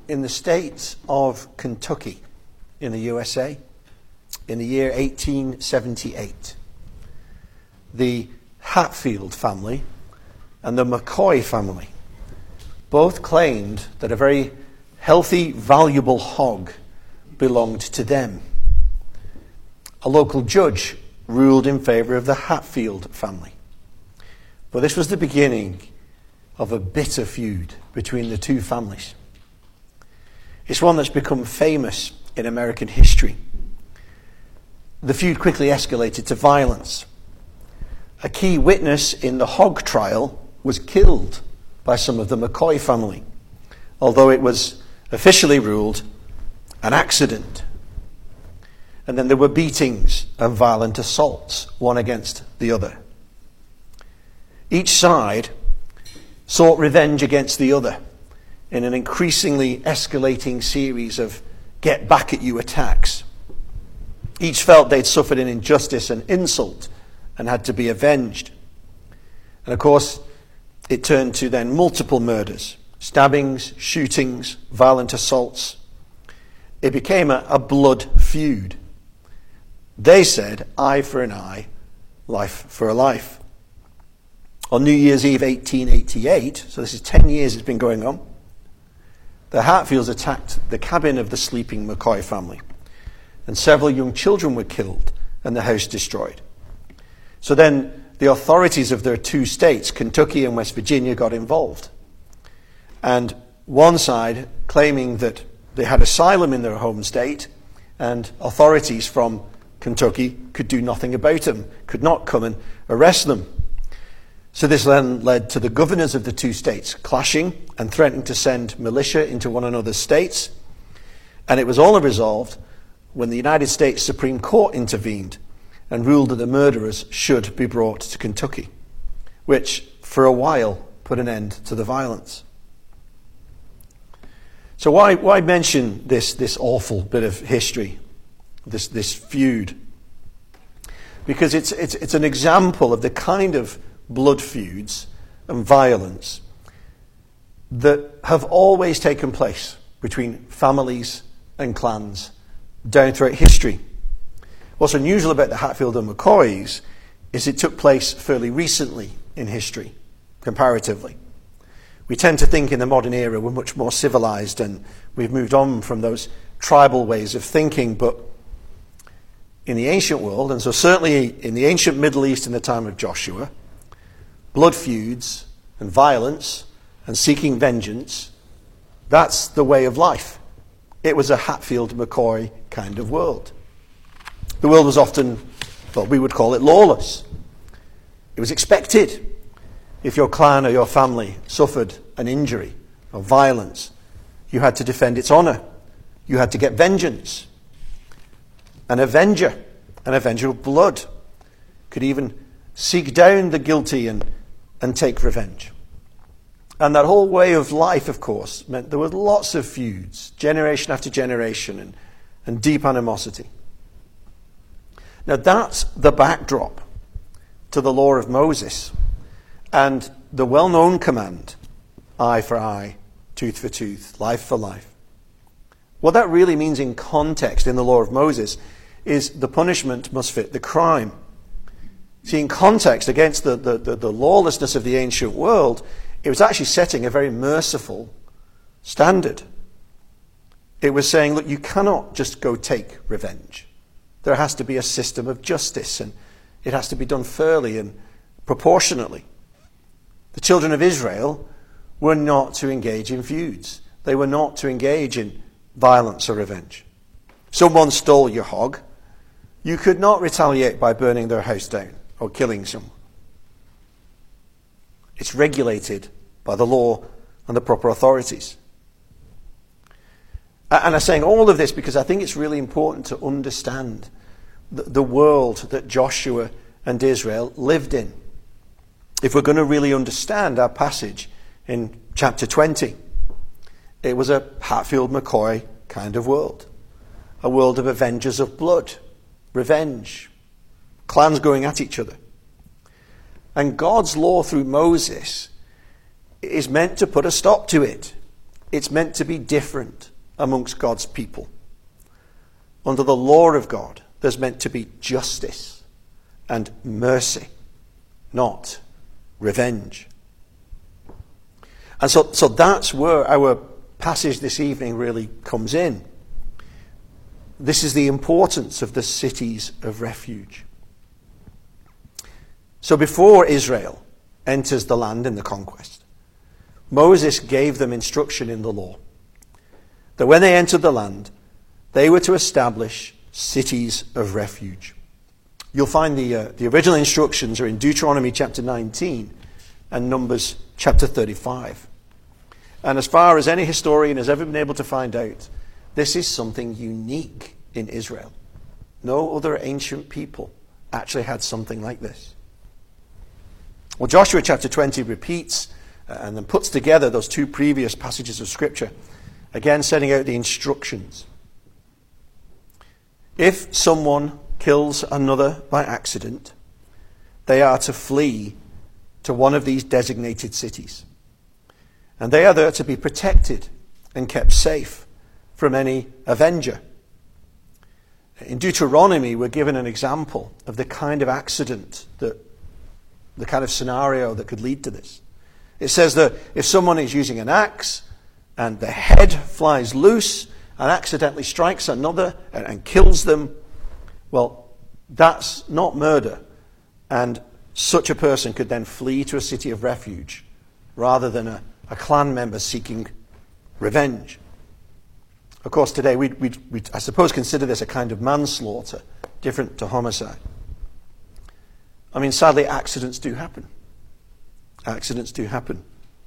in the state of Kentucky in the USA in the year 1878. The Hatfield family and the McCoy family both claimed that a very healthy, valuable hog belonged to them. A local judge ruled in favour of the Hatfield family. But this was the beginning of a bitter feud between the two families. It's one that's become famous in American history. The feud quickly escalated to violence. A key witness in the hog trial was killed by some of the McCoy family, although it was officially ruled an accident. And then there were beatings and violent assaults, one against the other. Each side sought revenge against the other in an increasingly escalating series of get-back-at-you attacks. Each felt they'd suffered an injustice and insult and had to be avenged. And of course, it turned to then multiple murders, stabbings, shootings, violent assaults. It became a blood feud. They said, eye for an eye, life for a life. On New Year's Eve 1888, so this is 10 years it's been going on, the Hatfields attacked the cabin of the sleeping McCoy family, and several young children were killed and the house destroyed. So then the authorities of their two states, Kentucky and West Virginia, got involved. And one side claiming that they had asylum in their home state, and authorities from Kentucky could do nothing about them, could not come and arrest them. So this then led to the governors of the two states clashing and threatening to send militia into one another's states. And it was all resolved when the United States Supreme Court intervened and ruled that the murderers should be brought to Kentucky, which for a while put an end to the violence. So why mention this awful bit of history, this feud? Because it's an example of the kind of blood feuds and violence that have always taken place between families and clans down throughout history. What's unusual about the Hatfield and McCoys is it took place fairly recently in history, comparatively. We tend to think in the modern era we're much more civilized and we've moved on from those tribal ways of thinking, but in the ancient world, and so certainly in the ancient Middle East in the time of Joshua, blood feuds and violence and seeking vengeance, that's the way of life. It was a Hatfield-McCoy kind of world. The world was often, well, we would call it lawless. It was expected. If your clan or your family suffered an injury or violence, you had to defend its honour. You had to get vengeance. An avenger of blood, could even seek down the guilty and take revenge. And that whole way of life, of course, meant there were lots of feuds, generation after generation, and deep animosity. Now that's the backdrop to the law of Moses and the well-known command, eye for eye, tooth for tooth, life for life. What that really means in context in the law of Moses is the punishment must fit the crime. See, in context, against the lawlessness of the ancient world, it was actually setting a very merciful standard. It was saying, look, you cannot just go take revenge. There has to be a system of justice, and it has to be done fairly and proportionately. The children of Israel were not to engage in feuds. They were not to engage in violence or revenge. Someone stole your hog. You could not retaliate by burning their house down or killing someone. It's regulated by the law and the proper authorities. And I'm saying all of this because I think it's really important to understand the world that Joshua and Israel lived in. If we're going to really understand our passage in chapter 20, it was a Hatfield-McCoy kind of world. A world of avengers of blood, revenge, clans going at each other. And God's law through Moses is meant to put a stop to it. it's meant to be different amongst God's people. Under the law of God, there's meant to be justice and mercy, not revenge. And so that's where our passage this evening really comes in. This is the importance of the cities of refuge. So before Israel enters the land in the conquest, Moses gave them instruction in the law that when they entered the land, they were to establish cities of refuge. You'll find the original instructions are in Deuteronomy chapter 19 and Numbers chapter 35. And as far as any historian has ever been able to find out, this is something unique in Israel. No other ancient people actually had something like this. Well, Joshua chapter 20 repeats and then puts together those two previous passages of Scripture, again setting out the instructions. If someone kills another by accident, they are to flee to one of these designated cities. And they are there to be protected and kept safe from any avenger. In Deuteronomy, we're given an example of the kind of accident, the kind of scenario that could lead to this. It says that if someone is using an axe and the head flies loose and accidentally strikes another and kills them, well, that's not murder. And such a person could then flee to a city of refuge rather than a clan member seeking revenge. Of course, today we I suppose consider this a kind of manslaughter, different to homicide. I mean, sadly, accidents do happen. Accidents do happen.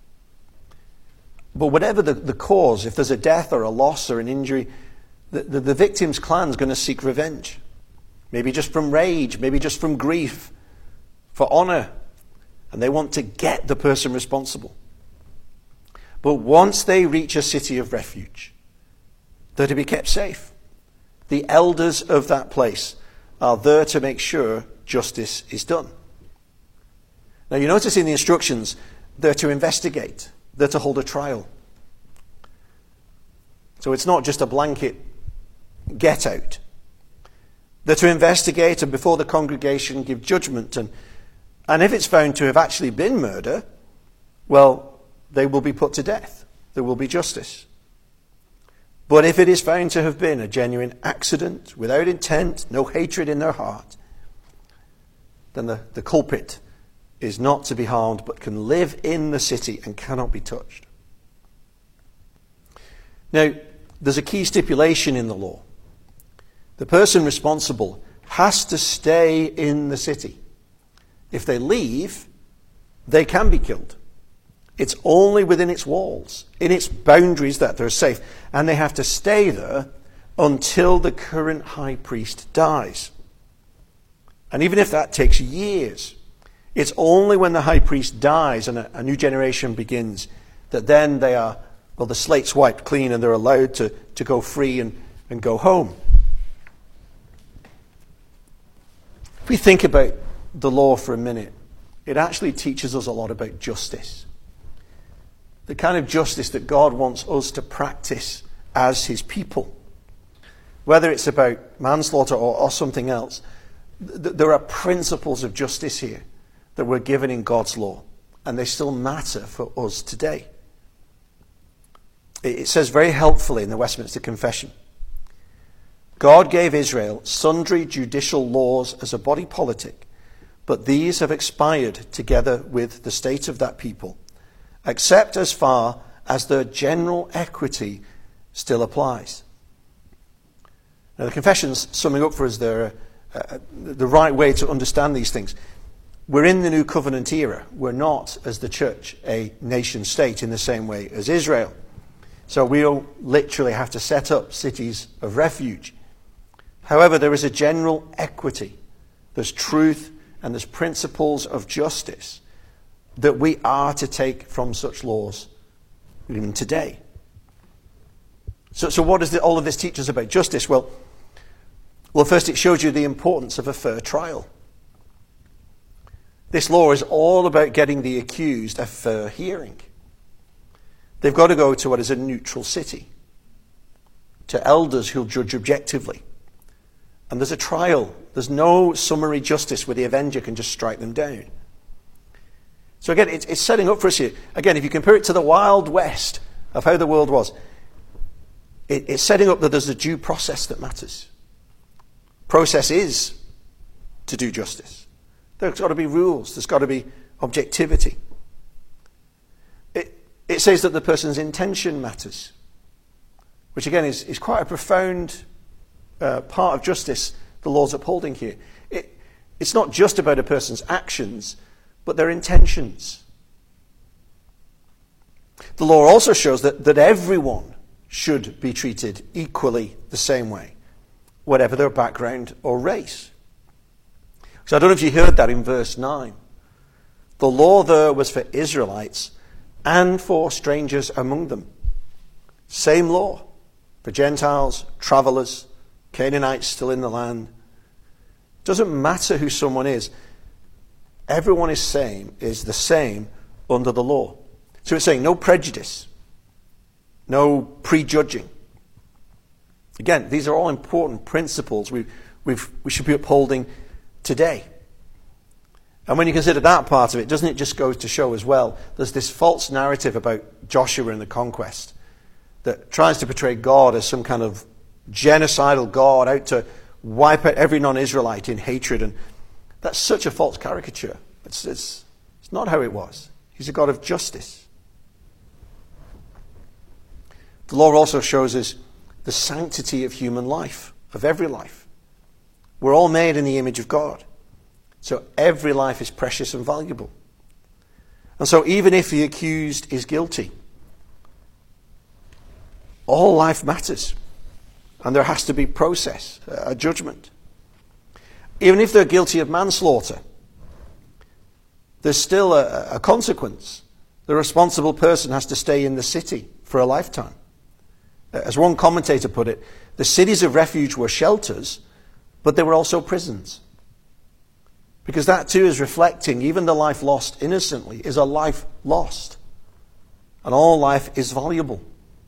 But whatever the cause, if there's a death or a loss or an injury, the victim's clan is going to seek revenge. Maybe just from rage, maybe just from grief, for honor. And they want to get the person responsible. But once they reach a city of refuge, they're to be kept safe. The elders of that place are there to make sure justice is done. Now you notice in the instructions, they're to investigate. They're to hold a trial. So it's not just a blanket get out. They're to investigate and before the congregation give judgment. And if it's found to have actually been murder, well, they will be put to death. There will be justice. But if it is found to have been a genuine accident, without intent, no hatred in their heart, then the culprit is not to be harmed, but can live in the city and cannot be touched. Now, there's a key stipulation in the law. The person responsible has to stay in the city. If they leave, they can be killed. It's only within its walls, in its boundaries, that they're safe. And they have to stay there until the current high priest dies. And even if that takes years, it's only when the high priest dies and a new generation begins that then they are, well, the slate's wiped clean and they're allowed to go free and go home. If we think about the law for a minute, it actually teaches us a lot about justice. The kind of justice that God wants us to practice as his people. Whether it's about manslaughter or something else, there are principles of justice here that were given in God's law, and they still matter for us today. It says very helpfully in the Westminster Confession, God gave Israel sundry judicial laws as a body politic, but these have expired together with the state of that people, except as far as their general equity still applies. Now, the Confession's summing up for us the right way to understand these things. We're in the New Covenant era. We're not, as the church, a nation state in the same way as Israel. So we don't literally have to set up cities of refuge. However, there is a general equity. There's truth and there's principles of justice that we are to take from such laws even today. So what does all of this teach us about justice? Well, first it shows you the importance of a fair trial. This law is all about getting the accused a fair hearing. they've got to go to what is a neutral city, to elders who'll judge objectively. And there's a trial. There's no summary justice where the avenger can just strike them down. So again, it's setting up for us here. Again, if you compare it to the Wild West of how the world was, it's setting up that there's a due process that matters. Process is to do justice. There's got to be rules. There's got to be objectivity. It says that the person's intention matters, which again is quite a profound part of justice the law's upholding here. It's not just about a person's actions, but their intentions. The law also shows that everyone should be treated equally the same way, whatever their background or race. So I don't know if you heard that in verse 9. The law there was for Israelites and for strangers among them. Same law for Gentiles, travellers, Canaanites still in the land. Doesn't matter who someone is. Everyone is the same under the law. So it's saying no prejudice, no prejudging. Again, these are all important principles we should be upholding today. And when you consider that part of it, doesn't it just go to show as well, there's this false narrative about Joshua and the conquest that tries to portray God as some kind of genocidal God out to wipe out every non-Israelite in hatred. And that's such a false caricature. It's not how it was. He's a God of justice. The law also shows us the sanctity of human life, of every life. We're all made in the image of God. So every life is precious and valuable. And so even if the accused is guilty, all life matters. And there has to be process, a judgment. Even if they're guilty of manslaughter, there's still a consequence. The responsible person has to stay in the city for a lifetime. As one commentator put it, the cities of refuge were shelters, but they were also prisons. Because that too is reflecting, even the life lost innocently is a life lost. And all life is valuable.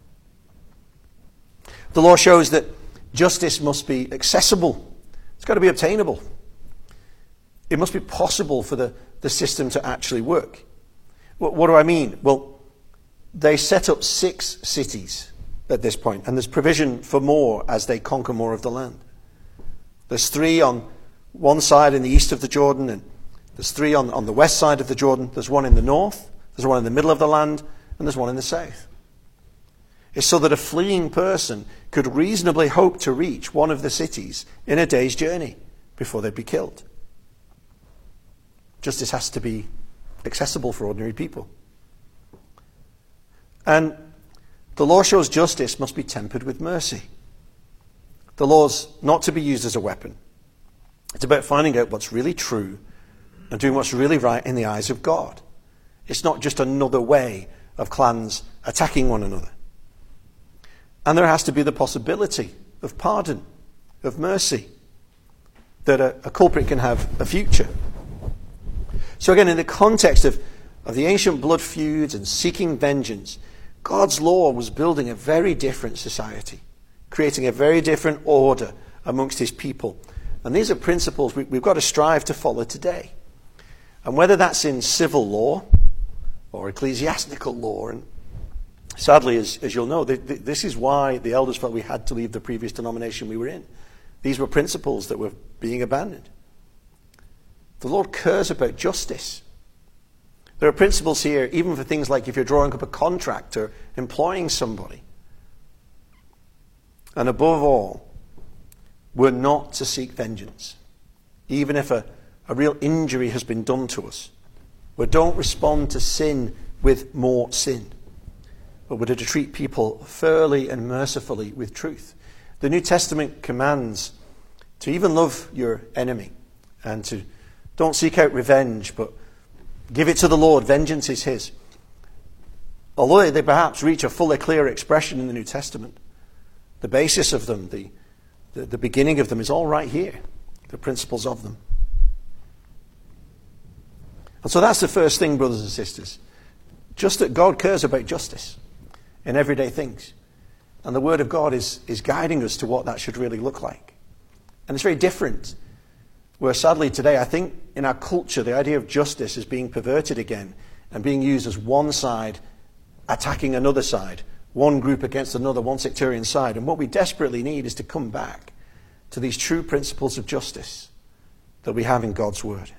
The law shows that justice must be accessible. It's got to be obtainable. It must be possible for the system to actually work. What do I mean? Well, they set up 6 cities at this point, and there's provision for more as they conquer more of the land. There's 3 on one side in the east of the Jordan, and there's 3 on the west side of the Jordan. There's 1 in the north, there's 1 in the middle of the land, and there's 1 in the south. It's so that a fleeing person could reasonably hope to reach one of the cities in a day's journey before they'd be killed. Justice has to be accessible for ordinary people. And the law shows justice must be tempered with mercy. The law's not to be used as a weapon. It's about finding out what's really true and doing what's really right in the eyes of God. It's not just another way of clans attacking one another. And there has to be the possibility of pardon, of mercy, that a culprit can have a future. So again, in the context of the ancient blood feuds and seeking vengeance, God's law was building a very different society, creating a very different order amongst his people. And these are principles we've got to strive to follow today. And whether that's in civil law or ecclesiastical law, and sadly, as you'll know, this is why the elders felt we had to leave the previous denomination we were in. These were principles that were being abandoned. The Lord cares about justice. There are principles here, even for things like if you're drawing up a contract or employing somebody. And above all, we're not to seek vengeance, even if a real injury has been done to us. We don't respond to sin with more sin, but we're to treat people fairly and mercifully with truth. The New Testament commands to even love your enemy and to don't seek out revenge, but give it to the Lord. Vengeance is his. Although they perhaps reach a fuller, clearer expression in the New Testament, the basis of them, the beginning of them is all right here, the principles of them. And so that's the first thing, brothers and sisters. Just that God cares about justice. in everyday things. And the Word of God is guiding us to what that should really look like. And it's very different. Where sadly today, I think in our culture, the idea of justice is being perverted again and being used as one side attacking another side, one group against another, one sectarian side. And what we desperately need is to come back to these true principles of justice that we have in God's Word.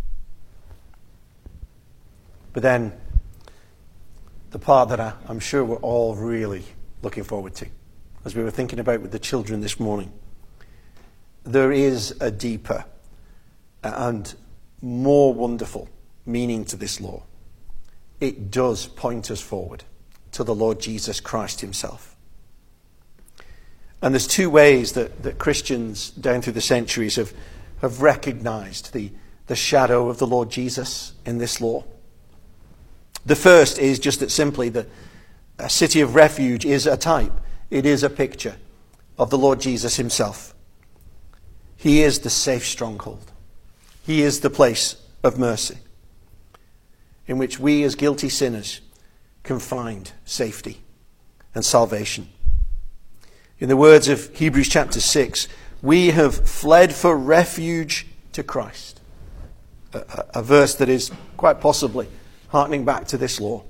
But then, the part that I'm sure we're all really looking forward to, as we were thinking about with the children this morning, there is a deeper and more wonderful meaning to this law. It does point us forward to the Lord Jesus Christ himself. And there's two ways that Christians down through the centuries have recognized the shadow of the Lord Jesus in this law. The first is just that simply that a city of refuge is a type. It is a picture of the Lord Jesus himself. He is the safe stronghold. He is the place of mercy in which we as guilty sinners can find safety and salvation. In the words of Hebrews chapter 6, we have fled for refuge to Christ. A verse that is quite possibly hearkening back to this law.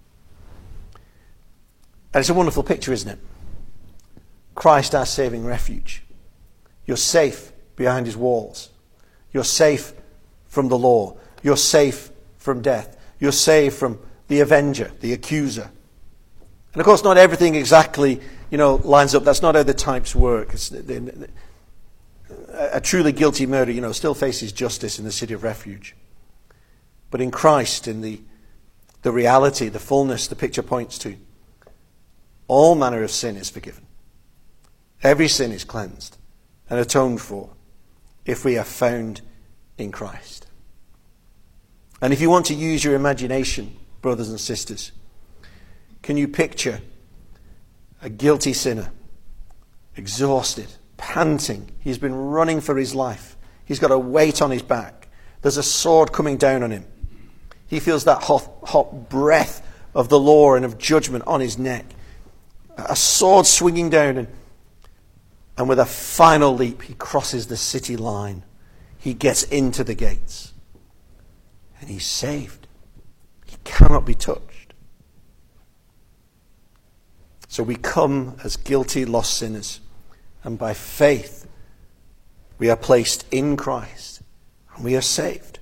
And it's a wonderful picture, isn't it? Christ, our saving refuge. You're safe behind his walls. You're safe from the law. You're safe from death. You're safe from the avenger, the accuser. And of course, not everything exactly, lines up. That's not how the types work. A truly guilty murderer, still faces justice in the city of refuge. But in Christ, in the reality, the fullness the picture points to, all manner of sin is forgiven. Every sin is cleansed and atoned for if we are found in Christ. And if you want to use your imagination, brothers and sisters, can you picture a guilty sinner, exhausted, panting? He's been running for his life. He's got a weight on his back. There's a sword coming down on him. He feels that hot breath of the law and of judgment on his neck. A sword swinging down, and with a final leap, he crosses the city line. He gets into the gates. And he's saved. He cannot be touched. So we come as guilty, lost sinners. And by faith, we are placed in Christ. And we are saved.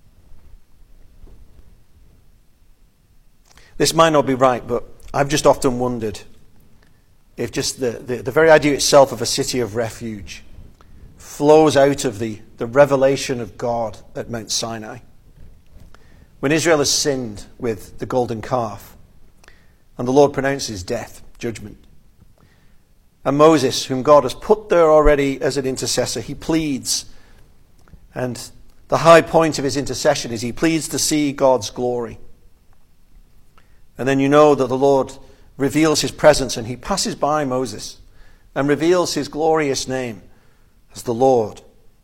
This might not be right, but I've just often wondered if just the very idea itself of a city of refuge flows out of the revelation of God at Mount Sinai. When Israel has sinned with the golden calf, and the Lord pronounces death, judgment. And Moses, whom God has put there already as an intercessor, he pleads. And the high point of his intercession is he pleads to see God's glory. And then you know that the Lord reveals his presence, and he passes by Moses and reveals his glorious name as the Lord,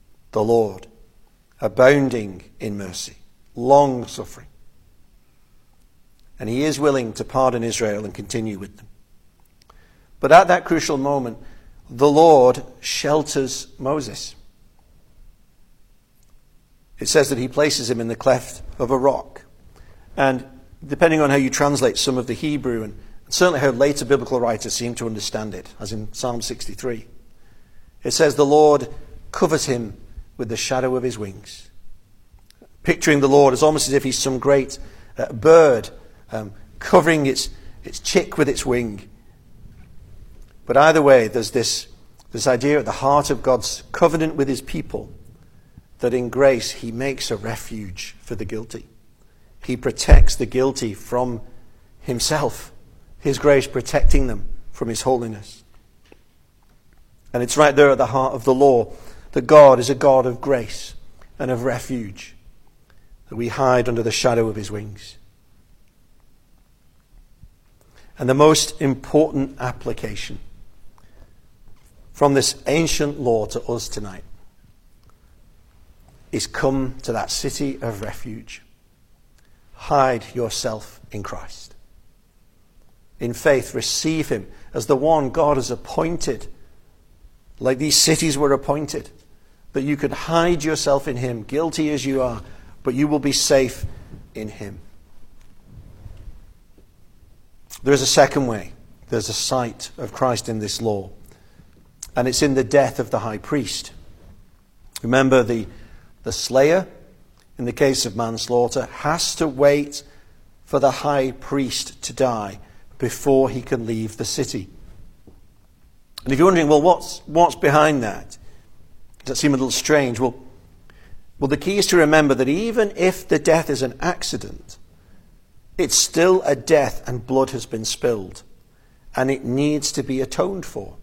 abounding in mercy, long suffering. And he is willing to pardon Israel and continue with them. But at that crucial moment, the Lord shelters Moses. It says that he places him in the cleft of a rock. And depending on how you translate some of the Hebrew, and certainly how later biblical writers seem to understand it, as in Psalm 63, it says the Lord covers him with the shadow of his wings. Picturing the Lord as almost as if he's some great bird covering its chick with its wing. But either way, there's this idea at the heart of God's covenant with his people that in grace he makes a refuge for the guilty. He protects the guilty from himself. His grace protecting them from his holiness. And it's right there at the heart of the law that God is a God of grace and of refuge, that we hide under the shadow of his wings. And the most important application from this ancient law to us tonight is come to that city of refuge. Hide yourself in Christ. in faith, receive him as the one God has appointed, like these cities were appointed, that you could hide yourself in him, guilty as you are, but you will be safe in him. There is a second way. There's a sight of Christ in this law, and it's in the death of the high priest. Remember, the slayer, in the case of manslaughter, has to wait for the high priest to die before he can leave the city. And if you're wondering, well, what's behind that? Does that seem a little strange? Well, the key is to remember that even if the death is an accident, it's still a death and blood has been spilled, and it needs to be atoned for.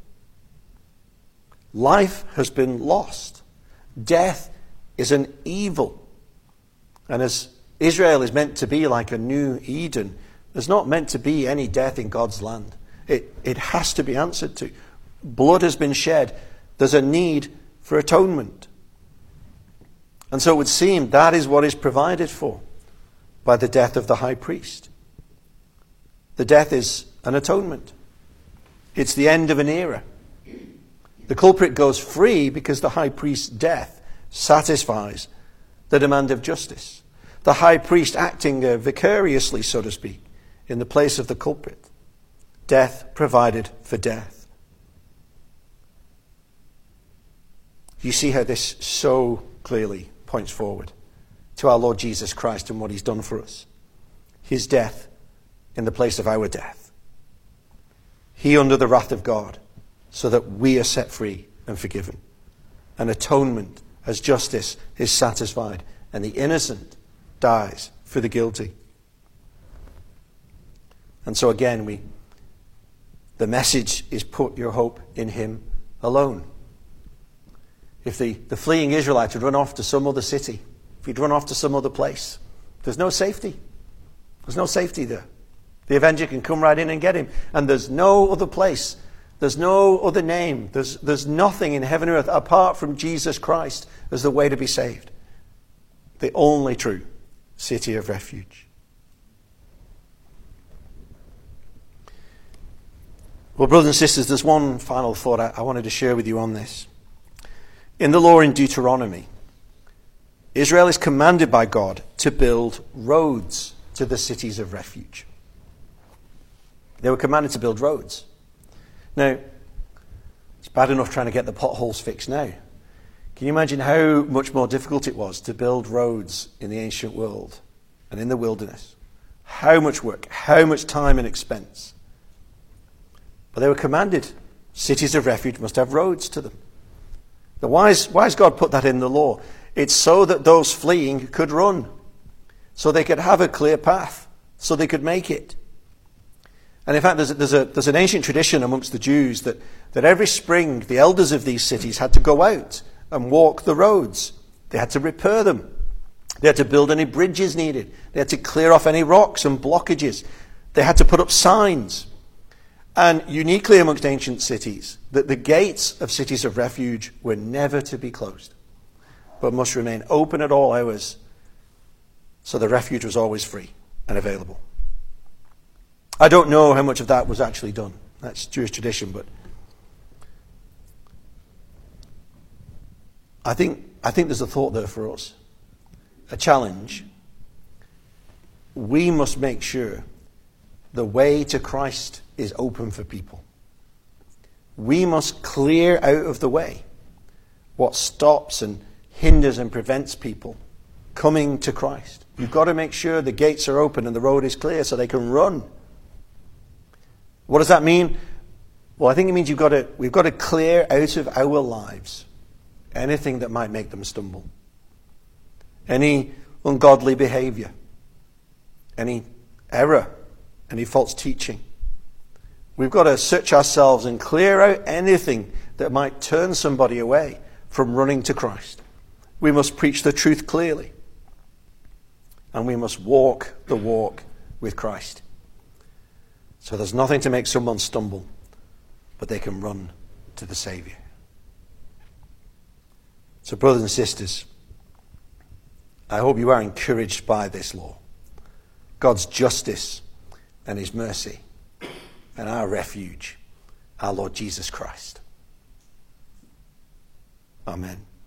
Life has been lost. Death is an evil. And as Israel is meant to be like a new Eden, there's not meant to be any death in God's land. It has to be answered to. Blood has been shed. There's a need for atonement. And so it would seem that is what is provided for by the death of the high priest. The death is an atonement. It's the end of an era. The culprit goes free because the high priest's death satisfies the demand of justice. The high priest acting vicariously, so to speak, in the place of the culprit. Death provided for death. You see how this so clearly points forward to our Lord Jesus Christ and what he's done for us. His death in the place of our death. He under the wrath of God, so that we are set free and forgiven. An atonement as justice is satisfied, and the innocent dies for the guilty. And so again, the message is put your hope in him alone. If the fleeing Israelites had run off to some other city, if he'd run off to some other place, there's no safety. There's no safety there. The avenger can come right in and get him. And there's no other place. There's no other name. There's nothing in heaven and earth apart from Jesus Christ as the way to be saved. The only true city of refuge. Well, brothers and sisters, there's one final thought I wanted to share with you on this. In the law in Deuteronomy, Israel is commanded by God to build roads to the cities of refuge. They were commanded to build roads. Now, it's bad enough trying to get the potholes fixed now. Can you imagine how much more difficult it was to build roads in the ancient world and in the wilderness? How much work, how much time and expense. But they were commanded. Cities of refuge must have roads to them. Why has God put that in the law? It's so that those fleeing could run. So they could have a clear path. So they could make it. And in fact, there's an ancient tradition amongst the Jews that every spring the elders of these cities had to go out and walk the roads. They had to repair them. They had to build any bridges needed. They had to clear off any rocks and blockages. They had to put up signs. And uniquely amongst ancient cities, that the gates of cities of refuge were never to be closed, but must remain open at all hours, so the refuge was always free and available. I don't know how much of that was actually done. That's Jewish tradition, but I think there's a thought there for us, a challenge. We must make sure the way to Christ is open for people. We must clear out of the way what stops and hinders and prevents people coming to Christ. You've got to make sure the gates are open and the road is clear so they can run. What does that mean? Well, I think it means we've got to clear out of our lives anything that might make them stumble. Any ungodly behavior, any error, any false teaching. We've got to search ourselves and clear out anything that might turn somebody away from running to Christ. We must preach the truth clearly. And we must walk the walk with Christ. So there's nothing to make someone stumble, but they can run to the Saviour. So brothers and sisters, I hope you are encouraged by this law. God's justice and his mercy and our refuge, our Lord Jesus Christ. Amen.